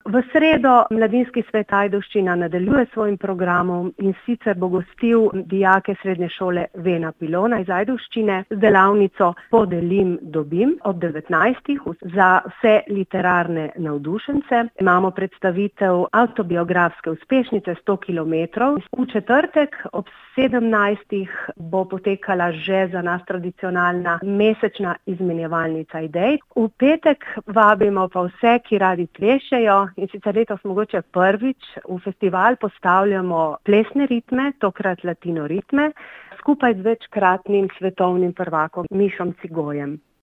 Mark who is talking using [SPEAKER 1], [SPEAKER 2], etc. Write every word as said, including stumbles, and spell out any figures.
[SPEAKER 1] V sredo Mladinski svet Ajdovščina nadaljuje s svojim programom in sicer bo gostil dijake srednje šole Vena Pilona iz Ajdovščine z delavnico Podelim, dobim ob devetnajstih za vse literarne navdušence. Imamo predstavitev avtobiografske uspešnice sto kilometrov. V četrtek ob sedemnajstih bo potekala že za nas tradicionalna mesečna izmenjevalnica idej. V petek vabimo pa vse, ki radi plešejo, in sicer letos mogoče prvič v festival postavljamo plesne ritme, tokrat latino ritme, skupaj z večkratnim svetovnim prvakom Mišom Cigojem.